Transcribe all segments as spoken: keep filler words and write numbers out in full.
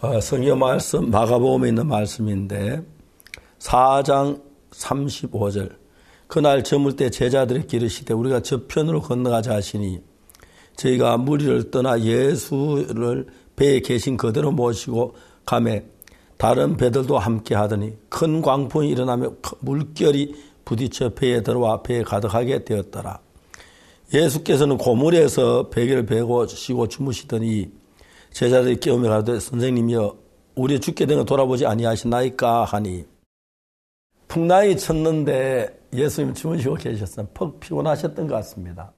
어, 성경 말씀 마가복음에 있는 말씀인데 사 장 삼십오 절 그날 저물 때 제자들의 기르시되 우리가 저편으로 건너가자 하시니 저희가 무리를 떠나 예수를 배에 계신 그대로 모시고 가매 다른 배들도 함께 하더니 큰 광풍이 일어나며 물결이 부딪혀 배에 들어와 배에 가득하게 되었더라. 예수께서는 고물에서 베개를 베고 쉬고 주무시더니 제자들이 깨우며 가되 선생님이여 우리 죽게 된 걸 돌아보지 아니하시나이까 하니 풍랑이 쳤는데 예수님 주무시고 계셨어요. 퍽 피곤하셨던 것 같습니다.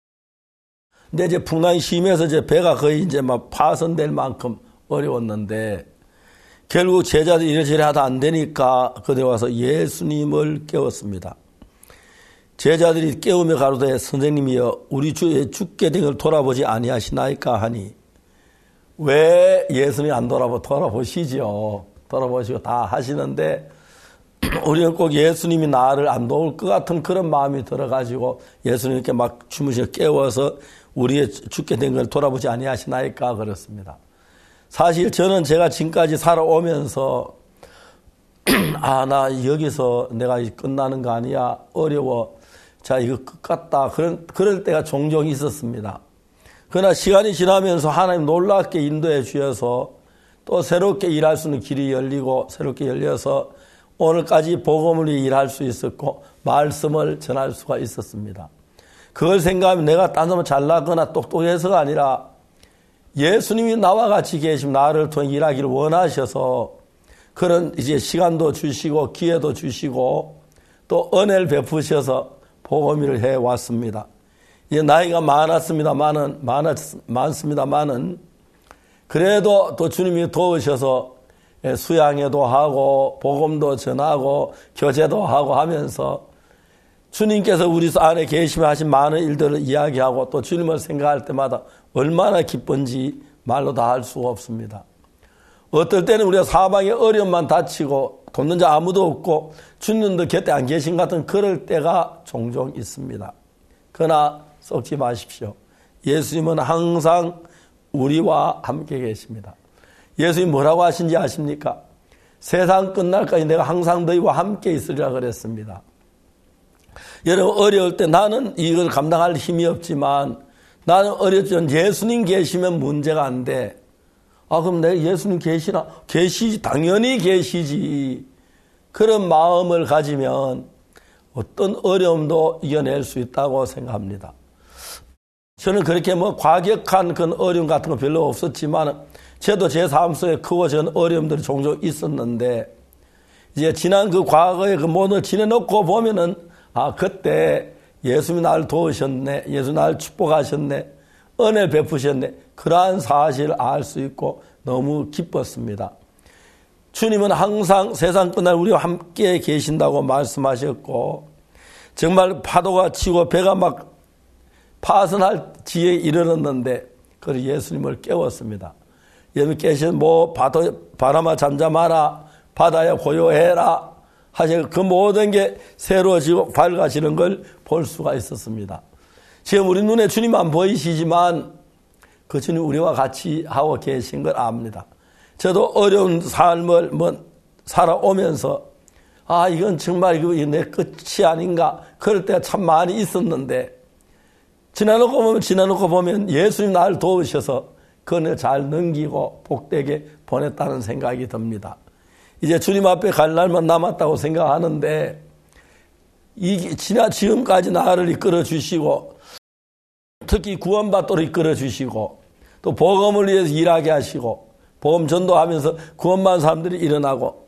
근데 이제 풍랑이 심해서 이제 배가 거의 이제 막 파손될 만큼 어려웠는데 결국 제자들이 이래저래 하다 안 되니까 그대 와서 예수님을 깨웠습니다. 제자들이 깨우며 가로되 선생님이여 우리 주에 죽게 된 걸 돌아보지 아니하시나이까 하니 왜 예수님이 안 돌아보, 돌아보시죠. 돌아보시고 다 하시는데 우리는 꼭 예수님이 나를 안 도울 것 같은 그런 마음이 들어가지고 예수님께 막 주무시고 깨워서 우리의 죽게 된 걸 돌아보지 아니하시나이까 그렇습니다. 사실 저는 제가 지금까지 살아오면서 아, 나 여기서 내가 끝나는 거 아니야. 어려워. 자, 이거 끝 같다. 그런, 그럴 때가 종종 있었습니다. 그러나 시간이 지나면서 하나님 놀랍게 인도해 주셔서 또 새롭게 일할 수 있는 길이 열리고 새롭게 열려서 오늘까지 복음을 일할 수 있었고 말씀을 전할 수가 있었습니다. 그걸 생각하면 내가 딴 사람 잘나거나 똑똑해서가 아니라 예수님이 나와 같이 계시면 나를 통해 일하기를 원하셔서 그런 이제 시간도 주시고 기회도 주시고 또 은혜를 베푸셔서 복음을 해 왔습니다. 이제 나이가 많았습니다만은, 많았, 많습니다만은, 그래도 또 주님이 도우셔서 수양회도 하고, 복음도 전하고, 교제도 하고 하면서 주님께서 우리 안에 계시며 하신 많은 일들을 이야기하고 또 주님을 생각할 때마다 얼마나 기쁜지 말로 다 할 수가 없습니다. 어떨 때는 우리가 사방에 어려움만 다치고 돕는 자 아무도 없고 주님도 곁에 안 계신 것 같은 그럴 때가 종종 있습니다. 그러나 썩지 마십시오. 예수님은 항상 우리와 함께 계십니다. 예수님 뭐라고 하신지 아십니까? 세상 끝날까지 내가 항상 너희와 함께 있으리라 그랬습니다. 여러분 어려울 때 나는 이걸 감당할 힘이 없지만 나는 어렵지만 예수님 계시면 문제가 안 돼. 아 그럼 내가 예수님 계시나? 계시지. 당연히 계시지. 그런 마음을 가지면 어떤 어려움도 이겨낼 수 있다고 생각합니다. 저는 그렇게 뭐 과격한 그런 어려움 같은 거 별로 없었지만 저도 제 삶 속에 크고 작은 어려움들이 종종 있었는데 이제 지난 그 과거의 그 모든 걸 지내놓고 보면은 아 그때 예수님이 나를 도우셨네. 예수님이 나를 축복하셨네. 은혜를 베푸셨네. 그러한 사실을 알 수 있고 너무 기뻤습니다. 주님은 항상 세상 끝날 우리와 함께 계신다고 말씀하셨고 정말 파도가 치고 배가 막 파선할 지에 이르렀는데 그걸 예수님을 깨웠습니다. 예수님 깨신 뭐 파도, 바람아 잠잠하라 바다야 고요해라 하시고 그 모든 게 새로워지고 밝아지는 걸 볼 수가 있었습니다. 지금 우리 눈에 주님 안 보이시지만 그 주님 우리와 같이 하고 계신 걸 압니다. 저도 어려운 삶을 뭐 살아오면서 아 이건 정말 이거 내 끝이 아닌가 그럴 때가 참 많이 있었는데 지나놓고 보면 지나놓고 보면 예수님 나를 도우셔서 그걸 잘 넘기고 복되게 보냈다는 생각이 듭니다. 이제 주님 앞에 갈 날만 남았다고 생각하는데 이 지나 지금까지 나를 이끌어 주시고 특히 구원받도록 이끌어 주시고 또 복음을 위해서 일하게 하시고 복음 전도하면서 구원받은 사람들이 일어나고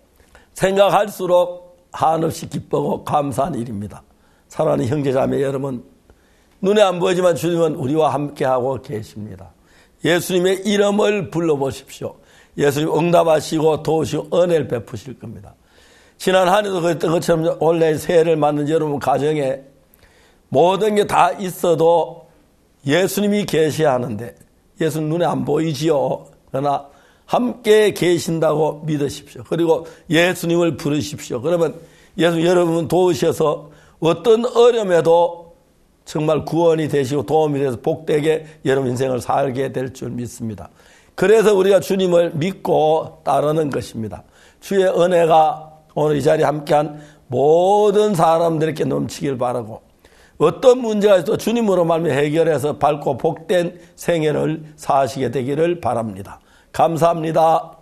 생각할수록 한없이 기쁘고 감사한 일입니다. 사랑하는 형제자매 여러분 눈에 안 보이지만 주님은 우리와 함께하고 계십니다. 예수님의 이름을 불러보십시오. 예수님 응답하시고 도우시고 은혜를 베푸실 겁니다. 지난 한 해도 그랬던 것처럼 올해 새해를 맞는 여러분 가정에 모든 게 다 있어도 예수님이 계셔야 하는데 예수님 눈에 안 보이지요. 그러나 함께 계신다고 믿으십시오. 그리고 예수님을 부르십시오. 그러면 예수님 여러분 도우셔서 어떤 어려움에도 정말 구원이 되시고 도움이 돼서 복되게 여러분 인생을 살게 될 줄 믿습니다. 그래서 우리가 주님을 믿고 따르는 것입니다. 주의 은혜가 오늘 이 자리에 함께한 모든 사람들에게 넘치길 바라고, 어떤 문제가 있어도 주님으로 말미 해결해서 밝고 복된 생애를 사시게 되기를 바랍니다. 감사합니다.